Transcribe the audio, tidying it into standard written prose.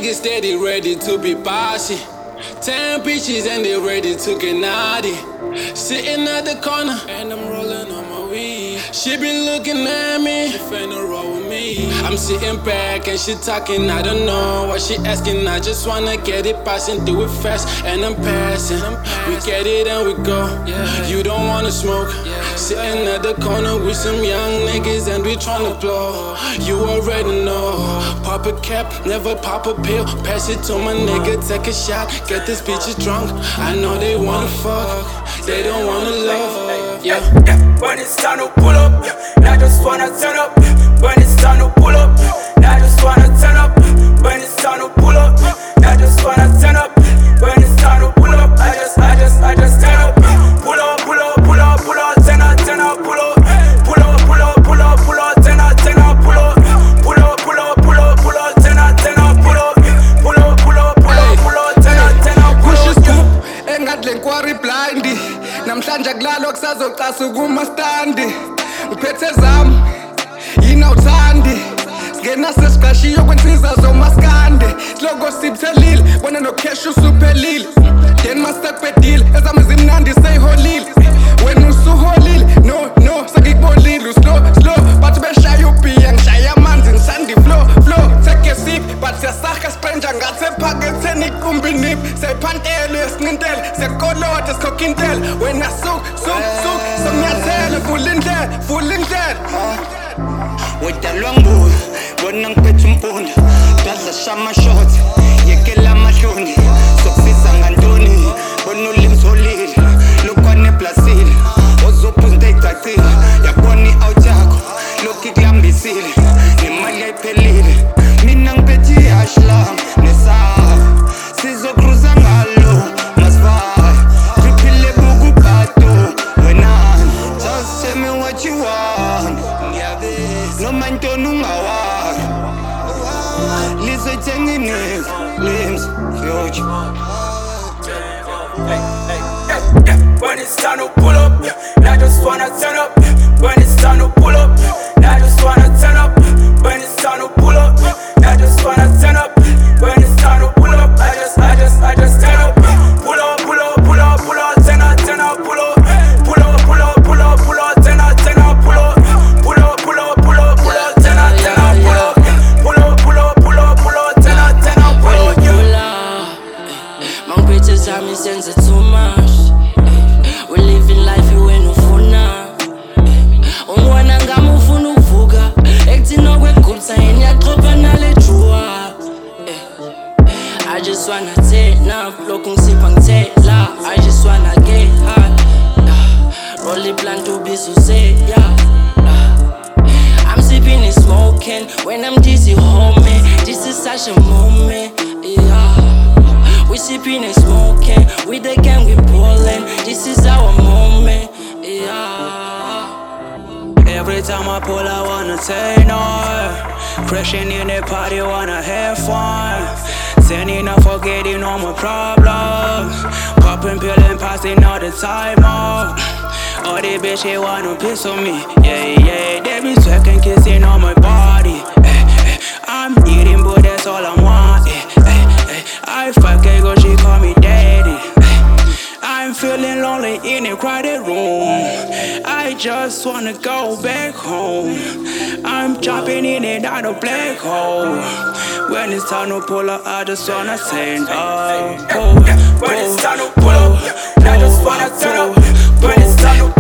niggas steady ready to be bossy. 10 bitches and they ready to get naughty. Sitting at the corner and I'm rolling on my weed. She been looking at me, she finna roll with me. I'm sitting back and she talking, I don't know what she asking. I just wanna get it passing, do it fast and I'm passing. We get it and we go. You don't wanna smoke. Sitting at the corner with some young niggas and we tryna blow. You already know. Pop a cap, never pop a pill. Pass it to my nigga, take a shot. Get this bitches drunk. I know they wanna fuck, they don't wanna love. Yeah. When it's time to pull up, I just wanna turn up. When it's time to pull up, I just wanna turn up. When it's time to pull up, I just wanna turn up. When it's time to pull up, I just turn up. Pull up, pull up, pull up, pull up, turn up, pull up. Pull up, pull up, pull up, pull up, turn up, pull up. Pull up, pull up, pull up, pull up, turn up, pull up. Pull up, pull up, pull up, pull up, turn up, pull up. Push scoop, engadle nkwari blindi. Namhlanje kulalo kusazocasa kumastandi. Ngiphethe zami, yina uthandi. Singena sesiqashiyo kwensiza zomaskande. Slogo siphelile, wena no cash usuphelile. Then masepedile, ezami zimnandi seyiholile. Wena usuholile, no, sekikubonile slow. Bathi beshaya ubhiya, ngishaya amanzi ngisandi flow. Take a sip, but siyasakha sipenja ngathi ephaketheni iqumbi nip. Seyiphantele esincintele, sekolode sikhokintele. Wena suk, somnyathele, full indlela. Wedalwa nguwe, bona ngiphethe umpunda. Dadla shama short, yekela amahloni. Sokusiza ngantoni, bona ulimi solile. Lokwane plasile, ozophuza into eyicacile. Yabona i-out yakho, lokhu ikulambisile. Nemali ayiphelile, mina ngiphethe ihash lami nesaba. Sizokruza ngalo, masifaya. Triphile buku bato, wenani. Just tell me what you want. Noma intoni ungawari. Lizothenga ineza, limbs, future. When it's time to pull up, I just wanna turn up. When it's time to pull up, I just wanna turn up. When it's time to pull up, I just wanna turn up. When it's time to pull up, I just turn up. Pull up, pull up, pull up, pull up, turn up, pull up. Pull up, pull up, pull up, pull up, turn up, pull up. Pull up, pull up, pull up, pull up, turn up, pull up. Pull up, pull up, pull up, pull up, turn up, pull up. My bitches have me sense it too much. We living life you ain't no funa. Ungwana ngami ufuna ukuvuka. Ekuthina kwegupsa eniyaqopha nale jua. I just wanna turn up, lokhu ngisipha ngithela. I just wanna get high. Roll it blunt to be so safe, I'm sipping and smoking when I'm dizzy, homie. This is such a moment, We sipping and smoking, with the gang we ballin'. This is our moment, Every time I pull, I wanna take no. Crashing in the party, wanna have fun. Sending up, forgetting all my problems. Popping pill and passing all the time up. All the bitches wanna piss on me, yeah. They be second kissing on my body. I'm eating, but that's all I want. I fuck a girl, she call me daddy. I'm feeling lonely in a crowded room. I just wanna go back home. I'm jumping in and out of black hole. When it's time to pull up, I just wanna stand up. When it's time to pull up, I just wanna turn up. When it's time to